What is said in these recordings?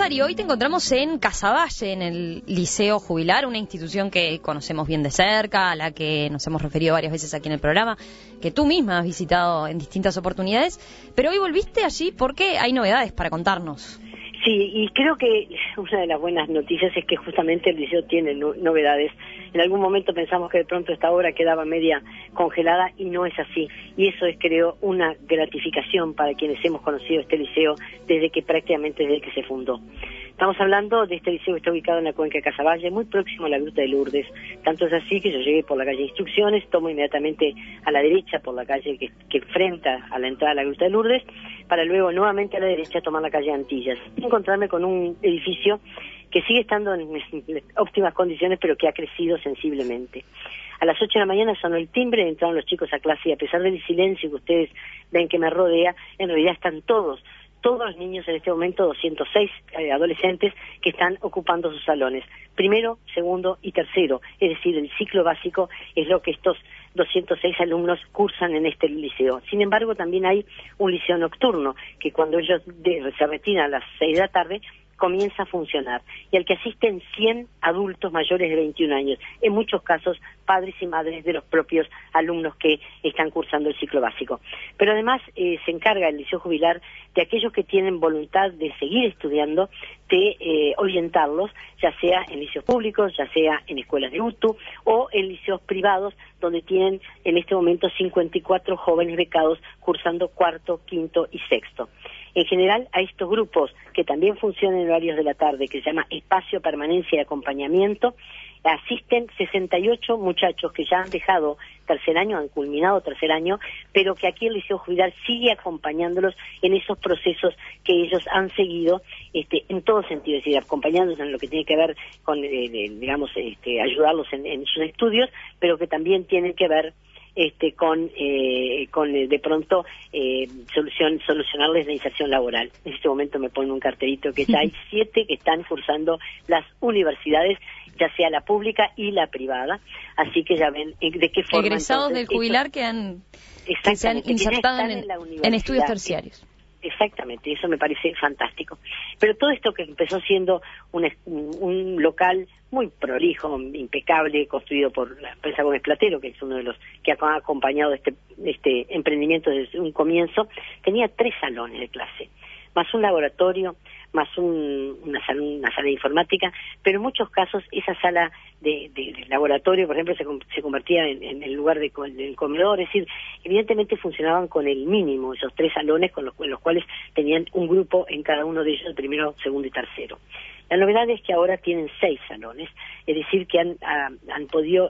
Rosario, hoy te encontramos en Casaballe, en el Liceo Jubilar, una institución que conocemos bien de cerca, a la que nos hemos referido varias veces aquí en el programa, que tú misma has visitado en distintas oportunidades, pero hoy volviste allí porque hay novedades para contarnos. Sí, y creo que una de las buenas noticias es que justamente el liceo tiene novedades. En algún momento pensamos que de pronto esta obra quedaba media congelada y no es así. Y eso es, creo, una gratificación para quienes hemos conocido este liceo desde que se fundó. Estamos hablando de este liceo que está ubicado en la cuenca de Casaballe, muy próximo a la Gruta de Lourdes. Tanto es así que yo llegué por la calle Instrucciones, tomo inmediatamente a la derecha por la calle que enfrenta a la entrada de la Gruta de Lourdes, para luego nuevamente a la derecha tomar la calle Antillas. Encontrarme con un edificio que sigue estando en óptimas condiciones, pero que ha crecido sensiblemente. A las 8 de la mañana sonó el timbre, entraron los chicos a clase y a pesar del silencio que ustedes ven que me rodea, en realidad están todos los niños en este momento, 206 adolescentes que están ocupando sus salones. Primero, segundo y tercero, es decir, el ciclo básico es lo que estos 206 alumnos cursan en este liceo. Sin embargo, también hay un liceo nocturno, que cuando ellos se retiran a las 6 de la tarde, comienza a funcionar, y al que asisten 100 adultos mayores de 21 años, en muchos casos padres y madres de los propios alumnos que están cursando el ciclo básico. Pero además se encarga el Liceo Jubilar de aquellos que tienen voluntad de seguir estudiando, de orientarlos, ya sea en liceos públicos, ya sea en escuelas de UTU o en liceos privados, donde tienen en este momento 54 jóvenes becados cursando cuarto, quinto y sexto. En general, a estos grupos, que también funcionan en horarios de la tarde, que se llama Espacio, Permanencia y Acompañamiento, asisten 68 muchachos que ya han dejado tercer año, han culminado tercer año, pero que aquí el Liceo Jubilar sigue acompañándolos en esos procesos que ellos han seguido en todo sentido, es decir, acompañándolos en lo que tiene que ver con, ayudarlos en sus estudios, pero que también tienen que ver con de pronto solucionarles la inserción laboral. En este momento me ponen un cartelito que ya hay 7 que están cursando las universidades, ya sea la pública y la privada, así que ya ven de qué forma egresados entonces, del Jubilar que se han insertado en estudios terciarios. Exactamente, eso me parece fantástico. Pero todo esto que empezó siendo un local muy prolijo, impecable, construido por la empresa Gómez Platero, que es uno de los que ha acompañado este emprendimiento desde un comienzo, tenía 3 salones de clase, más un laboratorio, más una sala de informática, pero en muchos casos esa sala de laboratorio, por ejemplo, se convertía en el lugar del comedor, es decir, evidentemente funcionaban con el mínimo, esos 3 salones con los cuales tenían un grupo en cada uno de ellos, el primero, segundo y tercero. La novedad es que ahora tienen 6 salones, es decir, que han podido,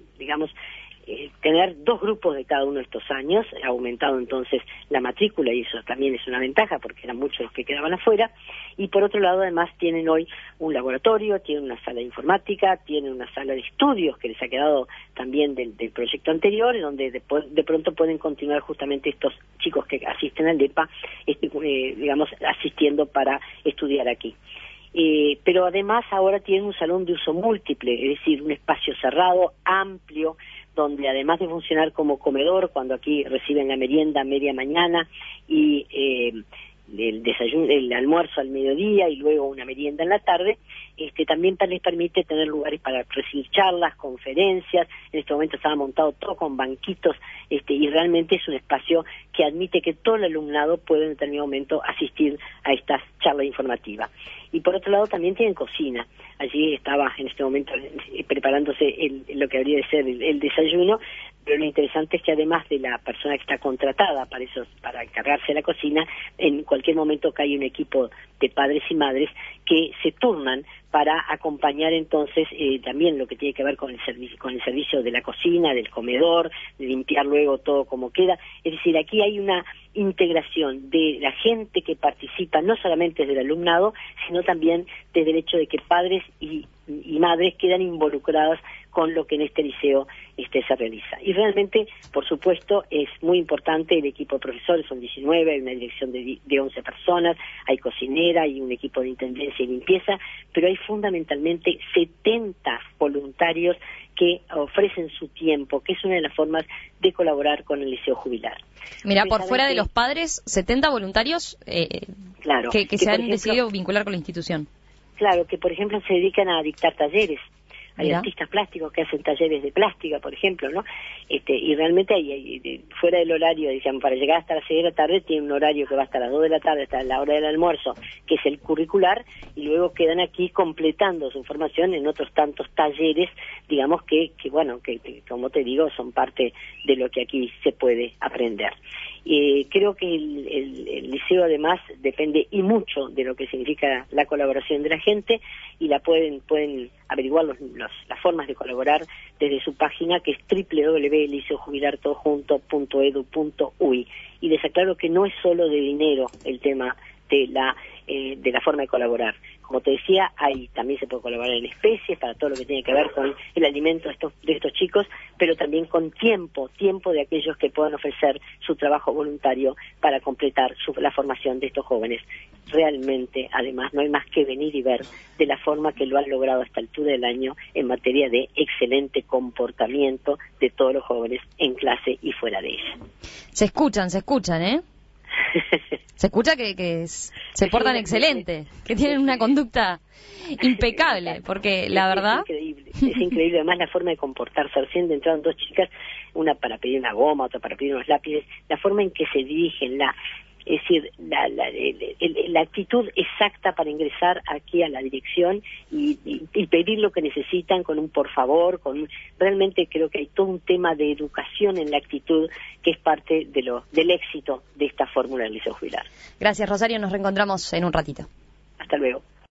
tener 2 grupos de cada uno de estos años, ha aumentado entonces la matrícula y eso también es una ventaja porque eran muchos los que quedaban afuera, y por otro lado además tienen hoy un laboratorio, tienen una sala de informática, tienen una sala de estudios que les ha quedado también del proyecto anterior, donde de pronto pueden continuar justamente estos chicos que asisten al DEPA, asistiendo para estudiar aquí. Pero además ahora tienen un salón de uso múltiple, es decir, un espacio cerrado, amplio, donde además de funcionar como comedor, cuando aquí reciben la merienda a media mañana y el desayuno, el almuerzo al mediodía y luego una merienda en la tarde, también les permite tener lugares para recibir charlas, conferencias. En este momento estaba montado todo con banquitos, y realmente es un espacio que admite que todo el alumnado pueda en determinado momento asistir a estas charlas informativas. Y por otro lado también tienen cocina. Allí estaba en este momento preparándose lo que habría de ser el desayuno, pero lo interesante es que además de la persona que está contratada para encargarse de la cocina, en cualquier momento cae un equipo de padres y madres que se turnan para acompañar entonces también lo que tiene que ver con el servicio de la cocina, del comedor, de limpiar luego todo como queda. Es decir, aquí hay una integración de la gente que participa, no solamente desde el alumnado, sino también desde el hecho de que padres y madres quedan involucradas con lo que en este liceo se realiza. Y realmente, por supuesto, es muy importante el equipo de profesores, son 19, hay una dirección de 11 personas, hay cocinera, hay un equipo de intendencia y limpieza, pero hay fundamentalmente 70 voluntarios que ofrecen su tiempo, que es una de las formas de colaborar con el Liceo Jubilar. Mira, por fuera de los padres, 70 voluntarios claro, que se han decidido vincular con la institución. Claro, que por ejemplo se dedican a dictar talleres. Hay Mira. artistas plásticos que hacen talleres de plástica, por ejemplo, ¿no? Y realmente fuera del horario, digamos, para llegar hasta las 6 de la tarde, tiene un horario que va hasta las 2 de la tarde, hasta la hora del almuerzo, que es el curricular, y luego quedan aquí completando su formación en otros tantos talleres, digamos, que como te digo, son parte de lo que aquí se puede aprender. Creo que el liceo además depende y mucho de lo que significa la colaboración de la gente, y la pueden averiguar las formas de colaborar desde su página, que es www.liceojubilartodojunto.edu.uy. Y les aclaro que no es solo de dinero el tema de la forma de colaborar. Como te decía, también se puede colaborar en especies para todo lo que tiene que ver con el alimento de estos chicos, pero también con tiempo de aquellos que puedan ofrecer su trabajo voluntario para completar la formación de estos jóvenes. Realmente, además, no hay más que venir y ver de la forma que lo han logrado a esta altura del año en materia de excelente comportamiento de todos los jóvenes en clase y fuera de ella. Se escuchan, ¿eh? Se escucha que se portan excelente, que tienen una conducta impecable, porque la verdad... Es increíble, además la forma de comportarse. Recién entraron 2 chicas, una para pedir una goma, otra para pedir unos lápices, la forma en que se dirigen, es decir, la actitud exacta para ingresar aquí a la dirección y pedir lo que necesitan con un por favor, realmente creo que hay todo un tema de educación en la actitud que es parte del éxito de esta fórmula del Liceo Jubilar. Gracias, Rosario, nos reencontramos en un ratito. Hasta luego.